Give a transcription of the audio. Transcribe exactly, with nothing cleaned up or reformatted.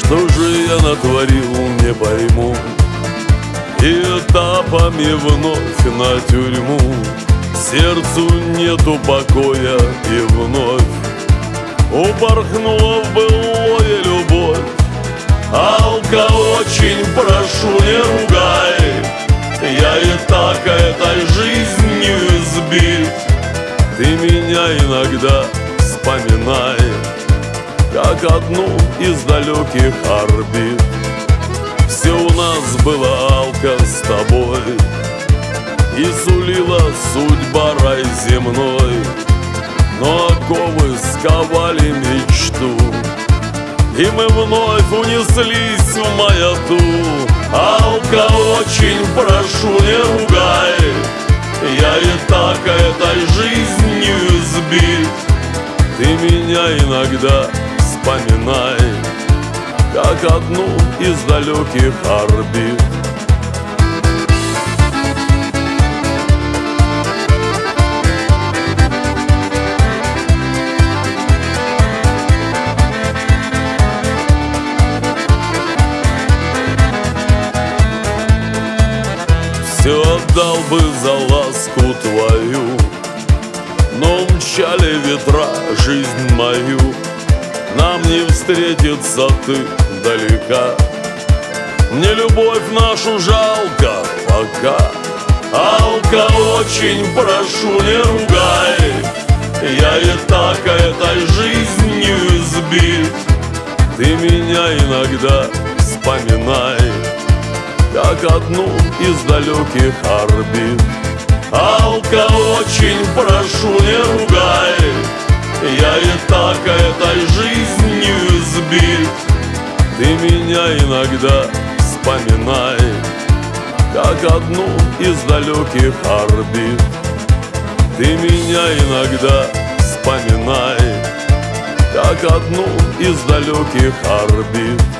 Что же я натворил, не пойму, и этапами вновь на тюрьму. Сердцу нету покоя, и вновь упорхнула в былое любовь. Алка, очень прошу, не ругай, я и так этой жизнью избит. Ты меня иногда вспоминай, как одну из далеких орбит. Все у нас было, Алка, с тобой, и сулила судьба рай земной. Но оковы сковали мечту, и мы вновь унеслись в маяту. Алка, очень прошу, не ругай, я и так этой жизнью избит. Ты меня иногда вспоминай, как одну из далеких орбит. Все отдал бы за ласку твою, но мчали ветра жизнь мою. Нам не встретиться, ты далека, мне любовь нашу жалко пока. Алка, очень прошу, не ругай, я и так этой жизнью избит. Ты меня иногда вспоминай, как одну из далеких орбит. Алка, очень прошу, не ругай, я и так этой жизнью избит. Ты меня иногда вспоминай, как одну из далеких орбит. Ты меня иногда вспоминай, как одну из далеких орбит.